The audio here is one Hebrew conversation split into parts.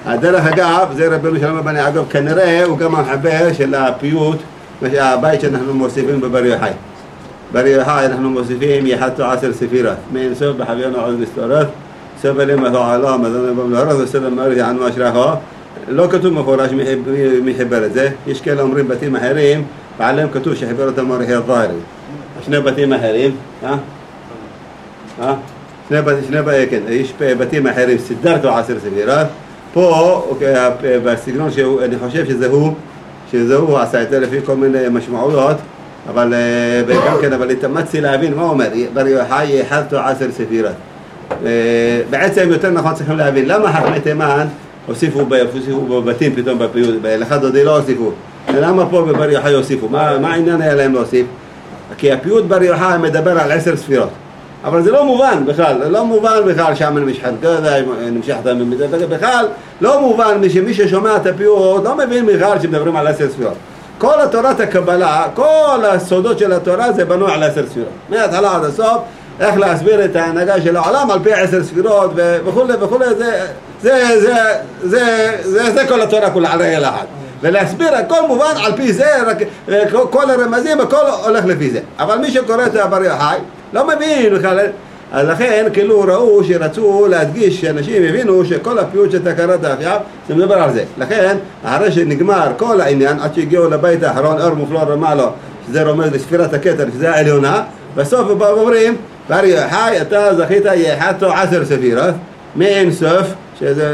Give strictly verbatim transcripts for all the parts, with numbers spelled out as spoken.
דרך אגב, זה רבנו שלמה בן יעקב, כנראה הוא גם המחבר של הפיוט, הבית שאנחנו מוסיפים בבר יוחאי. בר יוחאי אנחנו מוסיפים יחתו עשר ספירות, מאין סוף בחווינו עוד מסתורת, סוף אלים התועלה, מדענו במלהרות, וסדר מעריך ענו אשרחו. לא כתוב מפורש מי חיבר את זה, יש כאלה אומרים בתים אחרים, ועליהם כתוב שחיבר אותם מוריחי הדהרי. שני בתים אחרים, אה? אה? שני בתים, שני בתים, כן, יש בתים אחרים, סידרתו עשר ספירות. פה, בסגנון שאני חושב שזה הוא, שזה הוא עשה את זה לפי כל מיני משמעויות, אבל גם כן, אבל התאמצתי להבין מה הוא אומר, בר יוחאי יחתו עשר ספירות. בעצם יותר נכון צריכים להבין, למה חכמי תימן הוסיפו בבתים פתאום בפיוט, לך דודי לא הוסיפו, למה פה בבר יוחאי הוסיפו, מה העניין היה להם להוסיף? כי הפיוט בר יוחאי מדבר על עשר ספירות, אבל זה לא מובן בכלל, לא מובן בכלל שעמן משחת גדע, נמשכת ממזה, בכלל לא מובן שמי ששומע את הפיוט לא מבין בכלל שמדברים על עשר ספירות. כל התורת הקבלה, כל הסודות של התורה זה בנוי על עשר ספירות. מההתחלה עד הסוף, איך להסביר את ההנהגה של העולם על פי עשר ספירות וכו' וכו', זה, זה, זה, זה, זה, זה כל התורה כולה על רגל אחד. ולהסביר הכל מובן על פי זה, רק, כל הרמזים, הכל הולך לפי זה. אבל מי שקורא את בר יוחאי לא מבין בכלל. אז לכן כאילו ראו שרצו להדגיש שאנשים הבינו שכל הפיוט שאתה קראת עכשיו זה מדבר על זה. לכן אחרי שנגמר כל העניין עד שהגיעו לבית האחרון אור מופלא רמאלו, שזה רומז לספירת הכתר, שזה העליונה, בסוף אומרים בר יוחאי אתה זכית יחתו עשר ספירות מאין סוף, שזה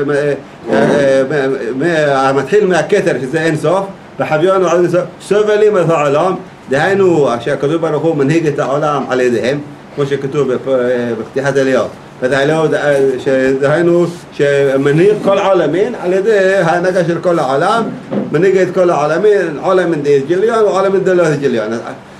מתחיל מהכתר שזה אין סוף, בחווינו עד סוף סובלים את העולם, דהיינו שהקדוש ברוך הוא מנהיג את העולם על ידיהם, כמו שכתוב בפתיחת אליהו, דהיינו שמנהיג כל העולמין על ידי ההנהגה של כל העולם, מנהיג את כל העולמין, עולמין די ג'ליון ועולמין די לא ג'ליון.